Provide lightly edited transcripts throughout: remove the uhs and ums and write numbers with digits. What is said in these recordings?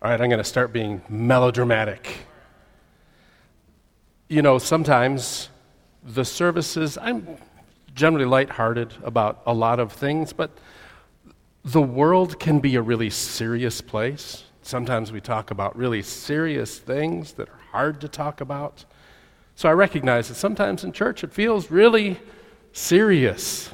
All right, I'm going to start being melodramatic. You know, sometimes the services, I'm generally lighthearted about a lot of things, but the world can be a really serious place. Sometimes we talk about really serious things that are hard to talk about. So I recognize that sometimes in church it feels really serious.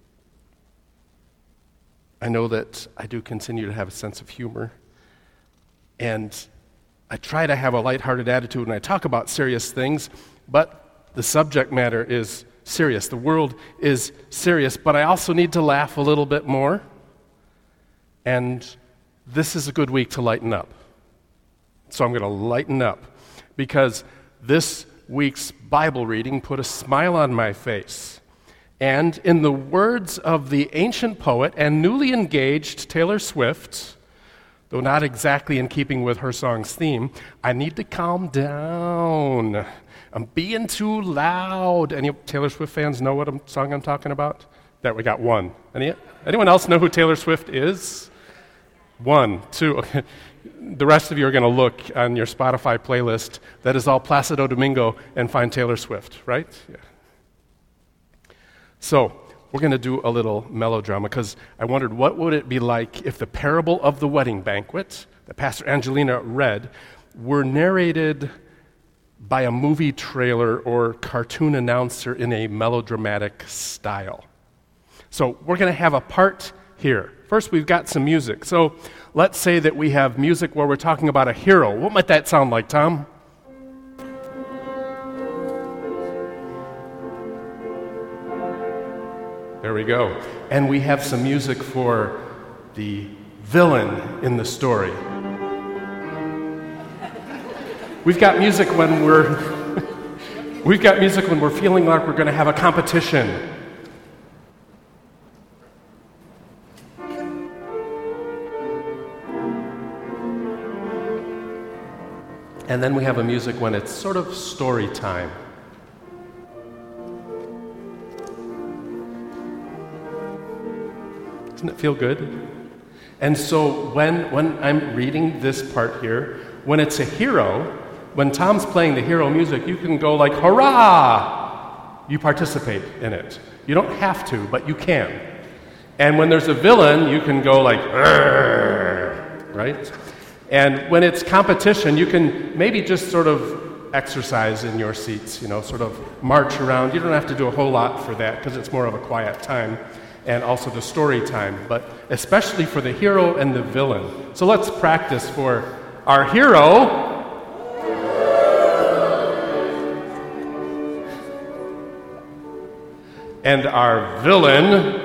I know that I do continue to have a sense of humor, and I try to have a lighthearted attitude when I talk about serious things, but the subject matter is serious. The world is serious, but I also need to laugh a little bit more, and this is a good week to lighten up. So I'm going to lighten up, because this week's Bible reading put a smile on my face. And in the words of the ancient poet and newly engaged Taylor Swift, though not exactly in keeping with her song's theme, I need to calm down. I'm being too loud. Any Taylor Swift fans know what song I'm talking about? There, we got one. Anyone else know who Taylor Swift is? One, two. Okay. The rest of you are going to look on your Spotify playlist that is all Placido Domingo and find Taylor Swift, right? Yeah. So we're going to do a little melodrama, because I wondered what would it be like if the parable of the wedding banquet that Pastor Angelina read were narrated by a movie trailer or cartoon announcer in a melodramatic style. So we're going to have a part here. First, we've got some music. So let's say that we have music where we're talking about a hero. What might that sound like, Tom? There we go. And we have some music for the villain in the story. We've got music when we're feeling like we're going to have a competition. And then we have a music when it's sort of story time. Doesn't it feel good? And so when I'm reading this part here, when it's a hero, when Tom's playing the hero music, you can go like, hurrah! You participate in it. You don't have to, but you can. And when there's a villain, you can go like, argh, right? And when it's competition, you can maybe just sort of exercise in your seats, sort of march around. You don't have to do a whole lot for that, because it's more of a quiet time. And also the story time, but especially for the hero and the villain. So let's practice for our hero and our villain.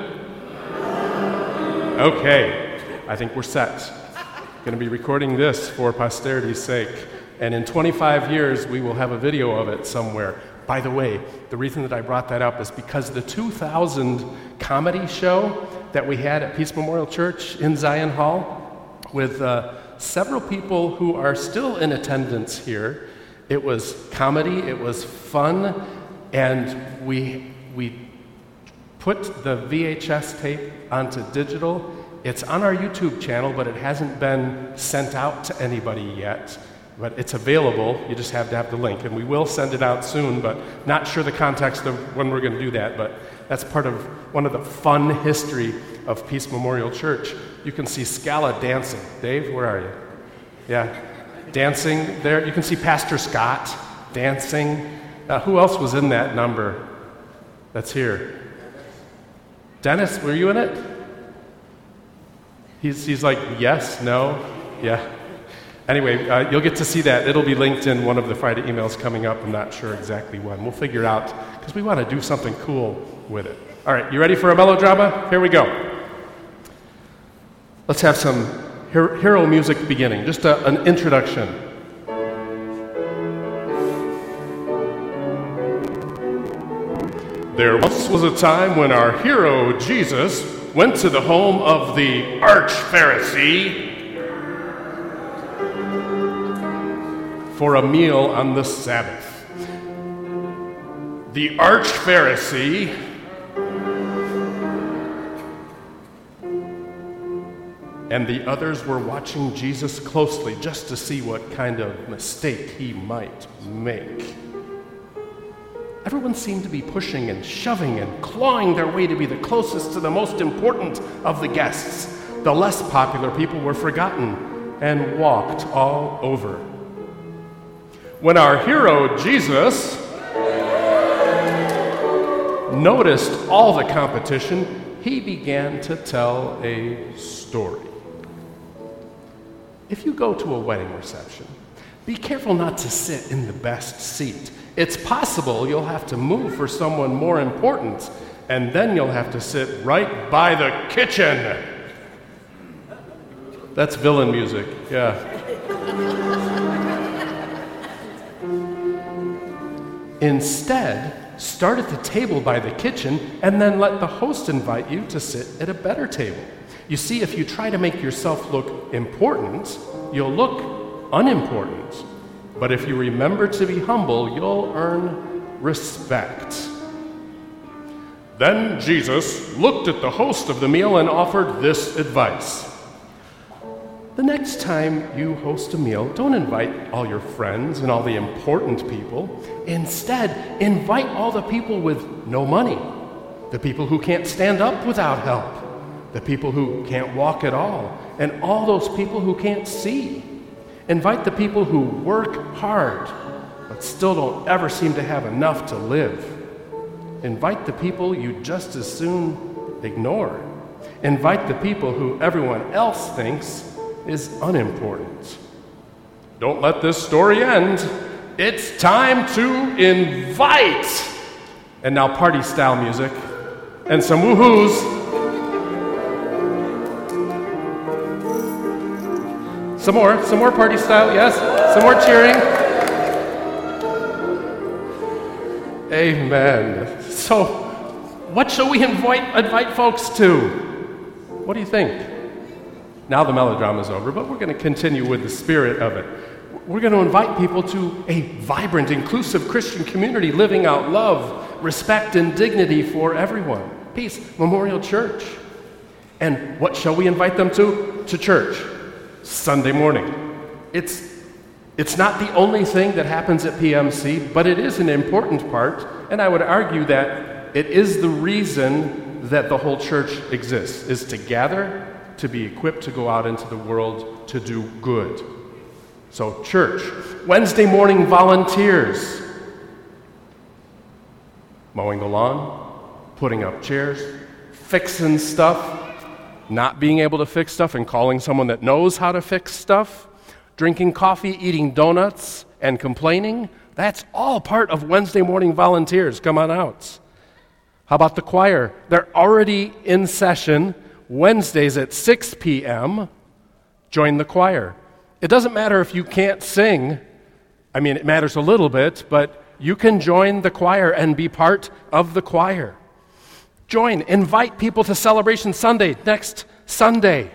Okay, I think we're set. Going to be recording this for posterity's sake, and in 25 years we will have a video of it somewhere. By the way, the reason that I brought that up is because the 2000 comedy show that we had at Peace Memorial Church in Zion Hall with several people who are still in attendance here, it was comedy, it was fun, and we put the VHS tape onto digital. It's on our YouTube channel, but it hasn't been sent out to anybody yet. But it's available, you just have to have the link. And we will send it out soon, but not sure the context of when we're going to do that. But that's part of one of the fun history of Peace Memorial Church. You can see Scala dancing. Dave, where are you? Yeah, dancing there. You can see Pastor Scott dancing. Who else was in that number that's here? Dennis, were you in it? He's like, yes, no, yeah. Anyway, you'll get to see that. It'll be linked in one of the Friday emails coming up. I'm not sure exactly when. We'll figure it out, because we want to do something cool with it. All right, you ready for a melodrama? Here we go. Let's have some hero music beginning, just an introduction. There once was a time when our hero, Jesus, went to the home of the Arch-Pharisee for a meal on the Sabbath. The Arch-Pharisee and the others were watching Jesus closely just to see what kind of mistake he might make. Everyone seemed to be pushing and shoving and clawing their way to be the closest to the most important of the guests. The less popular people were forgotten and walked all over. When our hero, Jesus, noticed all the competition, he began to tell a story. If you go to a wedding reception, be careful not to sit in the best seat. It's possible you'll have to move for someone more important, and then you'll have to sit right by the kitchen. That's villain music, yeah. Instead, start at the table by the kitchen and then let the host invite you to sit at a better table. You see, if you try to make yourself look important, you'll look unimportant. But if you remember to be humble, you'll earn respect. Then Jesus looked at the host of the meal and offered this advice. The next time you host a meal, don't invite all your friends and all the important people. Instead, invite all the people with no money, the people who can't stand up without help, the people who can't walk at all, and all those people who can't see. Invite the people who work hard, but still don't ever seem to have enough to live. Invite the people you just as soon ignore. Invite the people who everyone else thinks is unimportant. Don't let this story end. It's time to invite. And now party style music and some woohoos. Some more party style, yes. Some more cheering. Amen. So, what shall we invite folks to? What do you think? Now the melodrama's over, but we're going to continue with the spirit of it. We're going to invite people to a vibrant, inclusive Christian community living out love, respect, and dignity for everyone. Peace Memorial Church. And what shall we invite them to? To church. Sunday morning. It's not the only thing that happens at PMC, but it is an important part, and I would argue that it is the reason that the whole church exists, is to gather, to be equipped to go out into the world to do good. So, church, Wednesday morning volunteers, mowing the lawn, putting up chairs, fixing stuff, not being able to fix stuff and calling someone that knows how to fix stuff, drinking coffee, eating donuts, and complaining. That's all part of Wednesday morning volunteers. Come on out. How about the choir? They're already in session Wednesdays at 6 p.m., join the choir. It doesn't matter if you can't sing. I mean, it matters a little bit, but you can join the choir and be part of the choir. Join, invite people to Celebration Sunday next Sunday.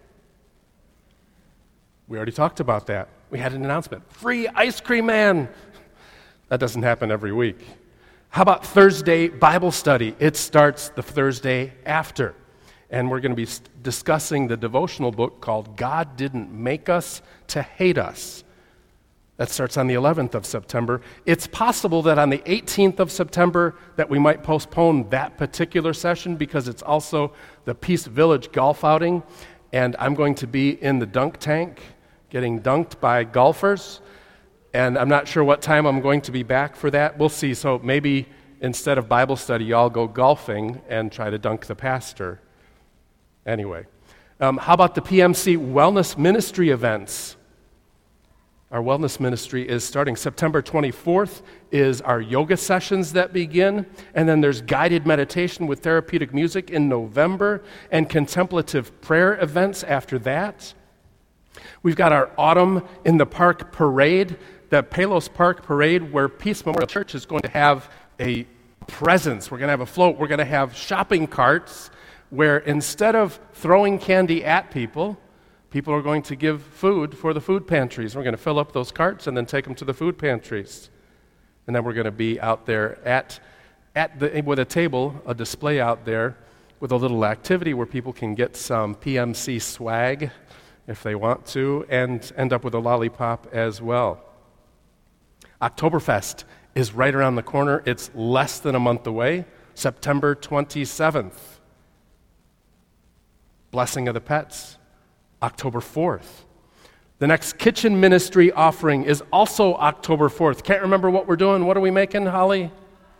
We already talked about that. We had an announcement. Free ice cream man. That doesn't happen every week. How about Thursday Bible study? It starts the Thursday after. And we're going to be discussing the devotional book called God Didn't Make Us to Hate Us. That starts on the 11th of September. It's possible that on the 18th of September that we might postpone that particular session because it's also the Peace Village golf outing, and I'm going to be in the dunk tank getting dunked by golfers, and I'm not sure what time I'm going to be back for that. We'll see. So maybe instead of Bible study, y'all go golfing and try to dunk the pastor. Anyway, how about the PMC Wellness Ministry events? Our wellness ministry is starting September 24th is our yoga sessions that begin, and then there's guided meditation with therapeutic music in November and contemplative prayer events after that. We've got our Autumn in the Park parade, the Palos Park parade, where Peace Memorial Church is going to have a presence. We're going to have a float. We're going to have shopping carts where instead of throwing candy at people, people are going to give food for the food pantries. We're going to fill up those carts and then take them to the food pantries. And then we're going to be out there with a table, a display out there, with a little activity where people can get some PMC swag if they want to, and end up with a lollipop as well. Oktoberfest is right around the corner. It's less than a month away, September 27th. Blessing of the Pets, October 4th. The next kitchen ministry offering is also October 4th. Can't remember what we're doing. What are we making, Holly?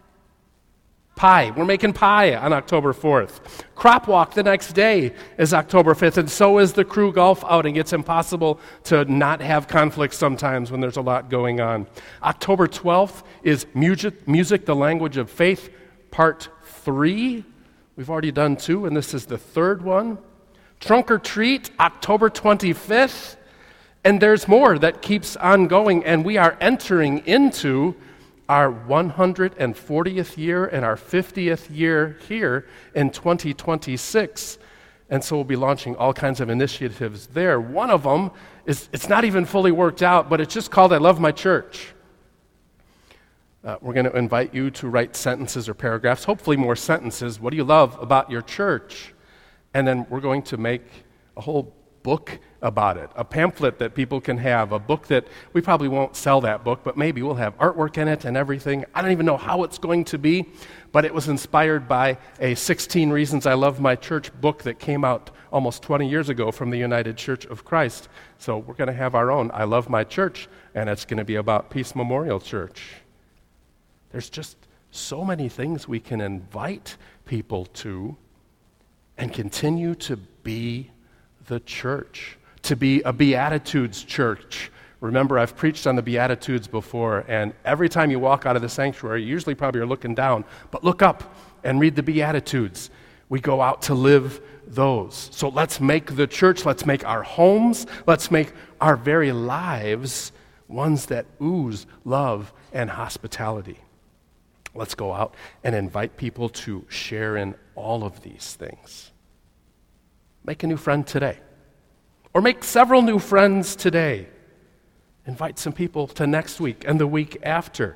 Pie. We're making pie on October 4th. Crop Walk the next day is October 5th, and so is the crew golf outing. It's impossible to not have conflict sometimes when there's a lot going on. October 12th is Music, the Language of Faith, Part 3. We've already done 2, and this is the 3rd one. Trunk or Treat, October 25th. And there's more that keeps on going, and we are entering into our 140th year and our 50th year here in 2026. And so we'll be launching all kinds of initiatives there. One of them is, it's not even fully worked out, but it's just called I Love My Church. We're going to invite you to write sentences or paragraphs, hopefully more sentences. What do you love about your church? And then we're going to make a whole book about it, a pamphlet that people can have, a book that we probably won't sell that book, but maybe we'll have artwork in it and everything. I don't even know how it's going to be, but it was inspired by a 16 Reasons I Love My Church book that came out almost 20 years ago from the United Church of Christ. So we're going to have our own I Love My Church, and it's going to be about Peace Memorial Church. There's just so many things we can invite people to and continue to be the church, to be a Beatitudes church. Remember, I've preached on the Beatitudes before, and every time you walk out of the sanctuary, you usually probably are looking down, but look up and read the Beatitudes. We go out to live those. So let's make the church, let's make our homes, let's make our very lives ones that ooze love and hospitality. Let's go out and invite people to share in all of these things. Make a new friend today. Or make several new friends today. Invite some people to next week and the week after.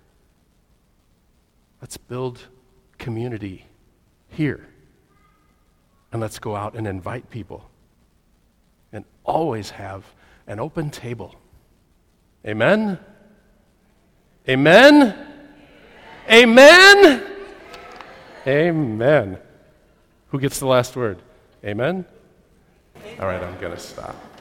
Let's build community here. And let's go out and invite people. And always have an open table. Amen? Amen? Amen? Amen. Who gets the last word? Amen? All right, I'm going to stop.